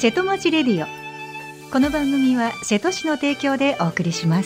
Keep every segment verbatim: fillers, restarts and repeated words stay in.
瀬戸町レディオ。この番組は瀬戸市の提供でお送りします。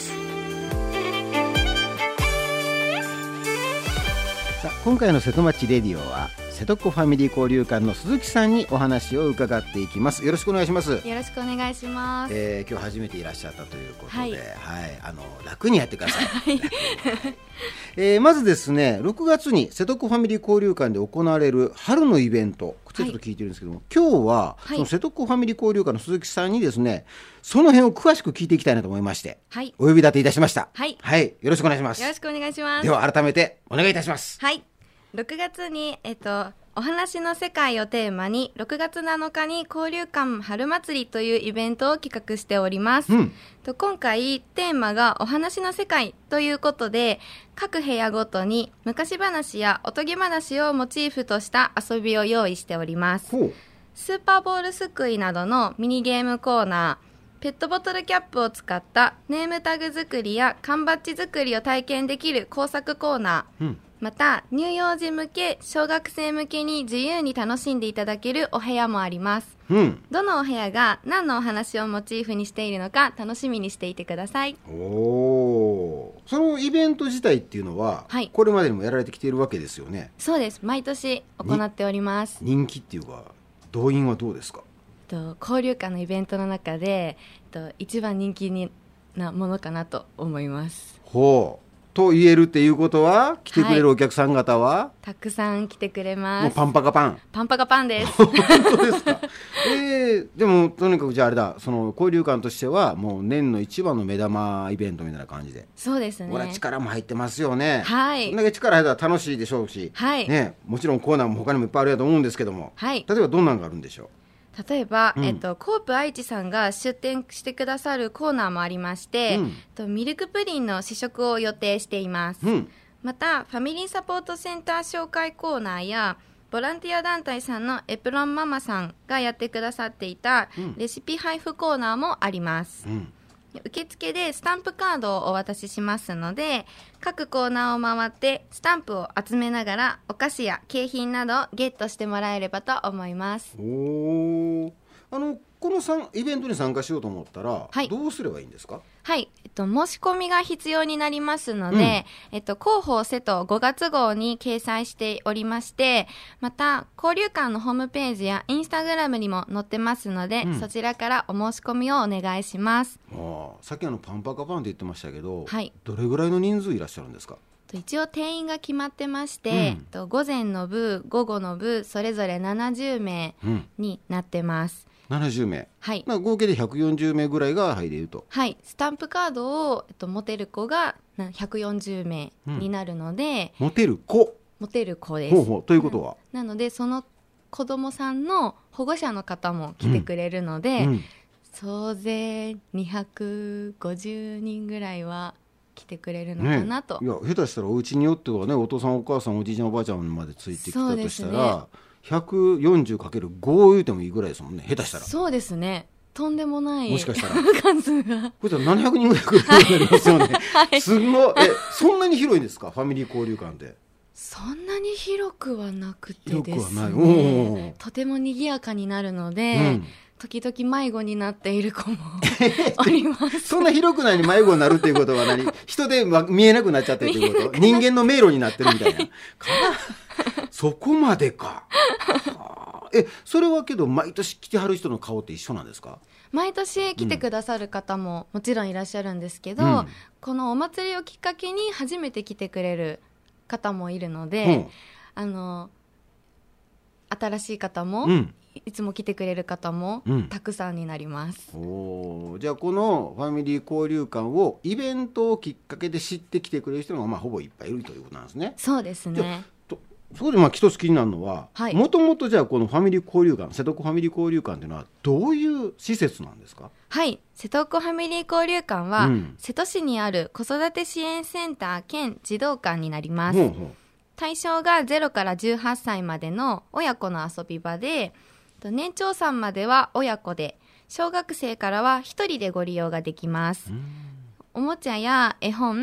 さあ、今回の瀬戸町レディオは瀬戸っ子ファミリー交流館の鈴木さんにお話を伺っていきます。よろしくお願いします。 よろしくお願いします。 えー、今日初めていらっしゃったということで、 はいはい、あの楽にやってください。はい、えー、まずですね、ろくがつに瀬戸っ子ファミリー交流館で行われる春のイベント、こちらちょっと聞いてるんですけども、はい、今日はその瀬戸っ子ファミリー交流館の鈴木さんにですね、その辺を詳しく聞いていきたいなと思いまして、はい、お呼び立ていたしました。はい、はい、よろしくお願いします。 よろしくお願いします。 では改めてお願いいたします。 はい、ろくがつに、えっと、お話の世界をテーマにろくがつなのかに交流館春祭りというイベントを企画しております、うん、と今回テーマがお話の世界ということで、各部屋ごとに昔話やおとぎ話をモチーフとした遊びを用意しております。スーパーボールすくいなどのミニゲームコーナー、ペットボトルキャップを使ったネームタグ作りや缶バッジ作りを体験できる工作コーナー、うん、また乳幼児向け小学生向けに自由に楽しんでいただけるお部屋もあります、うん、どのお部屋が何のお話をモチーフにしているのか楽しみにしていてください。 おー、そのイベント自体っていうのは、はい、これまでにもやられてきているわけですよね。 そうです、毎年行っております。 人気っていうか動員はどうですか？ と交流館のイベントの中でと一番人気になものかなと思います。 ほうと言えるっていうことは、来てくれるお客さん方は、はい、 たくさん来てくれます。 もうパンパカパンパンパカパンです本当ですか？えー、でもとにかくじゃああれだ、その交流館としてはもう年の一番の目玉イベントみたいな感じで。 そうですね、 これは力も入ってますよね。 はい、 そんだけ力入ったら楽しいでしょうし、はいね、もちろんコーナーも他にもいっぱいあるやと思うんですけども、はい、例えばどんなのがあるんでしょう？ 例えば、うん、えっと、コープ愛知さんが出展してくださるコーナーもありまして、うん、とミルクプリンの試食を予定しています、うん、またファミリーサポートセンター紹介コーナーやボランティア団体さんのエプロンママさんがやってくださっていたレシピ配布コーナーもあります、うん、受付でスタンプカードをお渡ししますので、各コーナーを回ってスタンプを集めながらお菓子や景品などをゲットしてもらえればと思います。 おー、あのこのさんイベントに参加しようと思ったら、はい、どうすればいいんですか？ はい、えっと、申し込みが必要になりますので、うんえっと、広報瀬戸ごがつ号に掲載しておりまして、また交流館のホームページやインスタグラムにも載ってますので、うん、そちらからお申し込みをお願いします。 あ、さっきあのパンパカパンって言ってましたけど、はい、どれぐらいの人数いらっしゃるんですか？ 一応定員が決まってまして、うん、午前の部午後の部それぞれななじゅうめいになってます、 うん、ななじゅうめい、はい、まあ、合計でひゃくよんじゅうめいぐらいが入れると。 はい、スタンプカードを、えっと、持てる子がひゃくよんじゅうめいになるので、 うん、持てる子持てる子です。 ほうほう、ということは、 な, なのでその子どもさんの保護者の方も来てくれるので、うんうん、総勢にひゃくごじゅうにんぐらいは来てくれるのかなと、 ね、いや下手したらお家によってはね、お父さんお母さんおじいちゃんおばあちゃんまでついてきたとしたら、ひゃくよんじゅうかけるご 言うてもいいぐらいですもんね、下手したら。 そうですね、とんでもないもしかしたら数がこれななひゃくにんぐらい来るようになりますよね、はい、すごい。え、そんなに広いんですか、ファミリー交流館って。 そんなに広くはなくてですね、 広くはない、おとても賑やかになるので、うん、時々迷子になっている子もおりますそんな広くないに迷子になるっていうことは何人で見えなくなっちゃってるっていうこと？人間の迷路になってるみたいな、はい、かそこまでかえ、それはけど毎年来てはる人の顔って一緒なんですか？ 毎年来てくださる方ももちろんいらっしゃるんですけど、うん、このお祭りをきっかけに初めて来てくれる方もいるので、うん、あの新しい方も、うん、いつも来てくれる方も、うん、たくさんになります。 お、じゃあこのファミリー交流館をイベントをきっかけで知ってきてくれる人がまあほぼいっぱいいるということなんですね。 そうですね。 そこでまあ一つ気になるのは、もともとじゃあこのファミリー交流館、瀬戸っ子ファミリー交流館というのはどういう施設なんですか？ はい、瀬戸っ子ファミリー交流館は、うん、瀬戸市にある子育て支援センター兼児童館になります。ほうほう、対象がゼロからじゅうはっさいまでの親子の遊び場で、年長さんまでは親子で、小学生からはひとりでご利用ができます。おもちゃや絵本、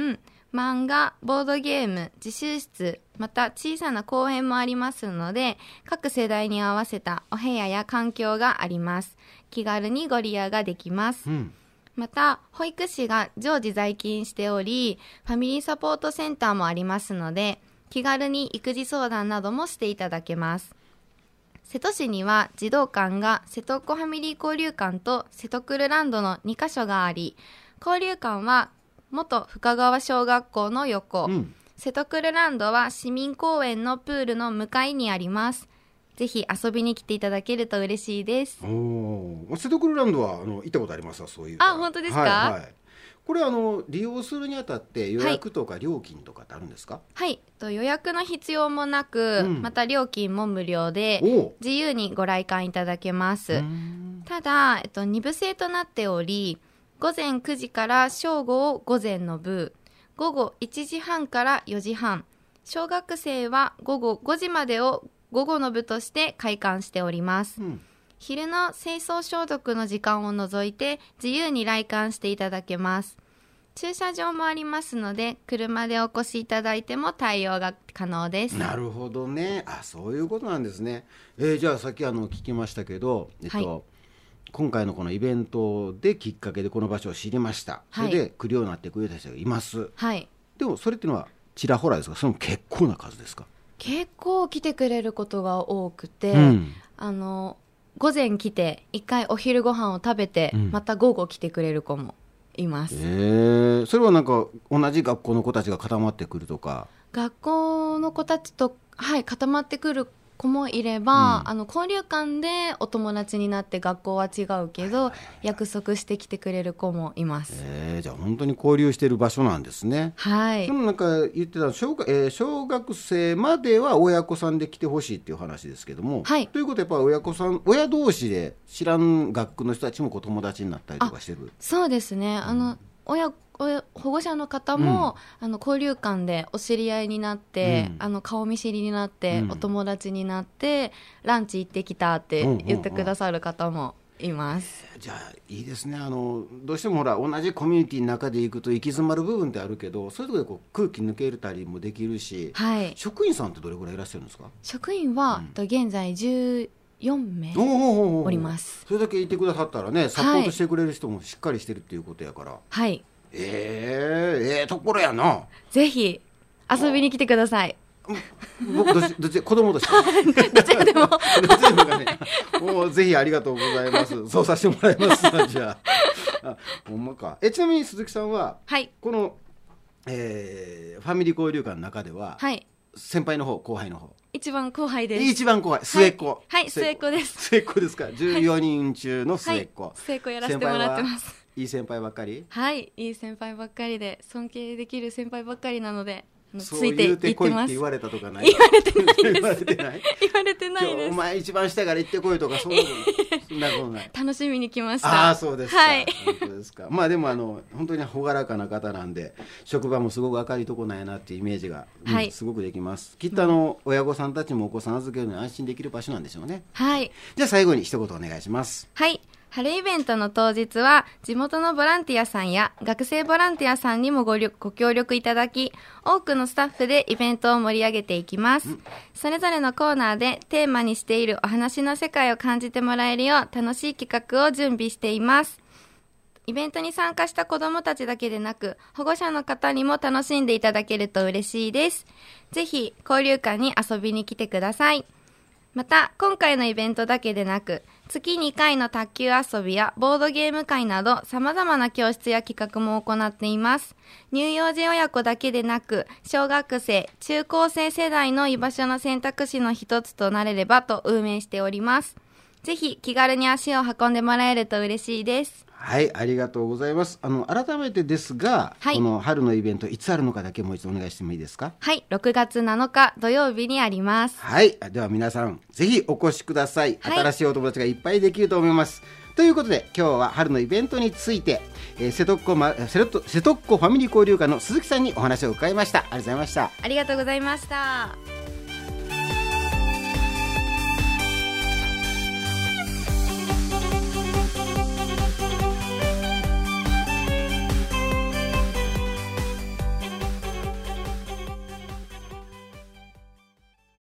漫画、ボードゲーム、自習室、また小さな公園もありますので、各世代に合わせたお部屋や環境があります。気軽にご利用ができます。うん、また、保育士が常時在勤しており、ファミリーサポートセンターもありますので、気軽に育児相談などもしていただけます。瀬戸市には児童館が瀬戸っ子ファミリー交流館と瀬戸クルランドのにカ所があり、交流館は元深川小学校の横、うん、瀬戸クルランドは市民公園のプールの向かいにあります。ぜひ遊びに来ていただけると嬉しいです。 お瀬戸クルランドはあの行ったことありますわ。そういう。 あ、本当ですか。 はいはい、これあの利用するにあたって予約とか料金とかってあるんですか。 はい、はい、予約の必要もなく、うん、また料金も無料で自由にご来館いただけます。ただ、えっと、に部制となっており、午前くじから正午を午前の部、午後いちじはんからよじはん、小学生は午後ごじまでを午後の部として開館しております。うん、昼の清掃消毒の時間を除いて自由に来館していただけます。駐車場もありますので、車でお越しいただいても対応が可能です。 なるほどね。あ、そういうことなんですね。えー、じゃあさっきあの聞きましたけど、えっと、はい、今回のこのイベントできっかけでこの場所を知りました。それで来るようになってくれた人がいます。はい、でもそれっていうのはちらほらですか、その結構な数ですか。 結構来てくれることが多くて、うん、あの午前来て一回お昼ご飯を食べて、うん、また午後来てくれる子もいます。 えー、それはなんか同じ学校の子たちが固まってくるとか。 学校の子たちと、はい、固まってくる子もいれば、うん、あの交流館でお友達になって学校は違うけど、はいはいはい、約束してきてくれる子もいます。 えー、じゃあ本当に交流している場所なんですね。 はい。 でもなんか言ってた小学、えー、小学生までは親子さんで来てほしいっていう話ですけども、はい、ということはやっぱり親子さん親同士で知らん学区の人たちもこう友達になったりとかしてる。 そうですね、あの、うん、親保護者の方も、うん、あの交流館でお知り合いになって、うん、あの顔見知りになって、うん、お友達になってランチ行ってきたって言ってくださる方もいます。 うんうんうん、じゃあいいですね。あのどうしてもほら同じコミュニティの中で行くと行き詰まる部分ってあるけど、そういうところでこう空気抜けたりもできるし、はい、職員さんってどれぐらいいらっしゃるんですか。 職員は、うん、現在じゅうよんめいおります。 それだけいてくださったらね、サポートしてくれる人もしっかりしてるっていうことやから。 はい。 えー、ええところやな。 ぜひ遊びに来てください。 僕どっちどっち子供としてどちらでもどちらでもがね、もうぜひありがとうございます。そうさせてもらいますじゃあ。あ、ほんまか。えちなみに鈴木さんは、はい、この、えー、ファミリー交流館の中では、はい、先輩の方後輩の方。 一番後輩です。 一番後輩、末っ子。 はい、はい、末っ子です。 末っ子ですか。じゅうよにん中の末っ子。はい、 末っ子やらせてもらってます。 いい先輩ばっかり。 はい、いい先輩ばっかりで尊敬できる先輩ばっかりなので、ついていってます。そう言うてこいって言われたとかない。 言われてないです。 言われてない。 言われてないです。 お前一番下から行ってこいとかそんなそんなことない。 楽しみに来ました。 ああ、そうですか。はい。本当ですか。まあでもあの本当に朗らかな方なんで、職場もすごく明るいとこなんやなっていうイメージが、はい、うん、すごくできます。きっとあの、うん、親御さんたちもお子さん預けるのに安心できる場所なんでしょうね。はい。じゃあ最後に一言お願いします。 はい。春イベントの当日は地元のボランティアさんや学生ボランティアさんにも ご, ご協力いただき、多くのスタッフでイベントを盛り上げていきます。それぞれのコーナーでテーマにしているお話の世界を感じてもらえるよう楽しい企画を準備しています。イベントに参加した子どもたちだけでなく、保護者の方にも楽しんでいただけると嬉しいです。ぜひ交流館に遊びに来てください。また、今回のイベントだけでなく、月にかいの卓球遊びやボードゲーム会など様々な教室や企画も行っています。乳幼児親子だけでなく、小学生、中高生世代の居場所の選択肢の一つとなれればと運営しております。ぜひ気軽に足を運んでもらえると嬉しいです。 はい、ありがとうございます。あの改めてですが、はい、この春のイベントいつあるのかだけもう一度お願いしてもいいですか。 はい、ろくがつなのか土曜日にあります。 はい、では皆さんぜひお越しください。はい、新しいお友達がいっぱいできると思います。ということで今日は春のイベントについて、えー、瀬戸っ子、ま、瀬戸瀬戸っ子ファミリー交流館の鈴木さんにお話を伺いました。ありがとうございました。 ありがとうございました。